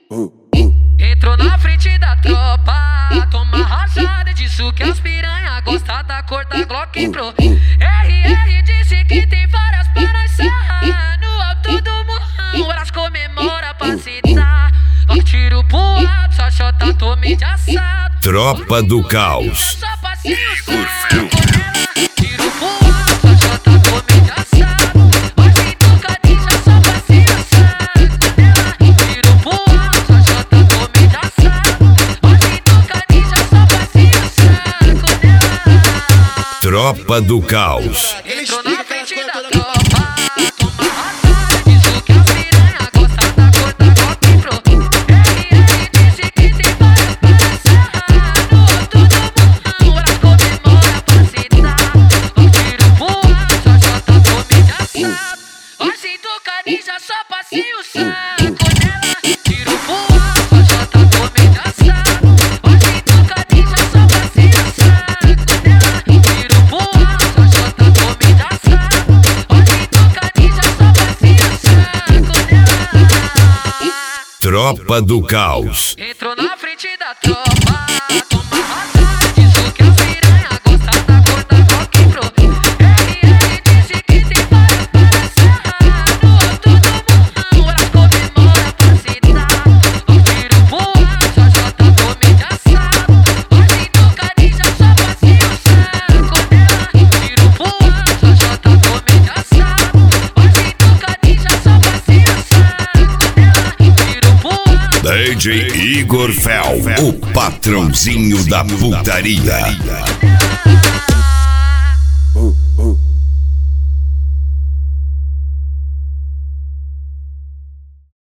Entrou na frente da tropa, toma rajada, disso que as piranha gosta da cor da Glock Pro. RR disse que tem várias pra nós sarrar, no alto do morrão elas comemora pra citar. Vai tiro pro alto, só chota tome de assado. Tropa do Caos. Só passinho saco nela. Tiro pro alto, só chota tome de assado. Hoje nunca deixa, só passinho saco nela. Tiro pro alto, só chota tome de assado. Hoje nunca deixa, só passinho saco nela. Tropa do Caos. Entrou na frente da tropa, toma rajada, diz o que as piranha gosta da cor da Glock Pro. RR disse que tem várias para sarrar, no alto do morrão elas comemora pra citar. Vai tiro pro alto, só chota tome de assado. Hoje do Canija só passinho saco nela. Tiro pro alto, só chota tome de assado. Hoje do Canija só passinho saco nela. Tiro pro alto, só chota tome de assado. Hoje do Canija só passinho saco nela. Tropa do Caos. Entrou na frente da tropa, toma rajada, diz o que as piranha gosta da cor da Glock Pro. RR disse que tem várias para sarrar, no alto do morrão elas comemora pra citar. Vai tiro pro alto, só chota tome de assado. Hoje no Canija só passinho saco nela. Tiro pro alto, só chota tome de assado. Hoje no Canija só passinho saco nela. Tiro pro alto. DJ Igor Fel, o patrãozinho da putaria.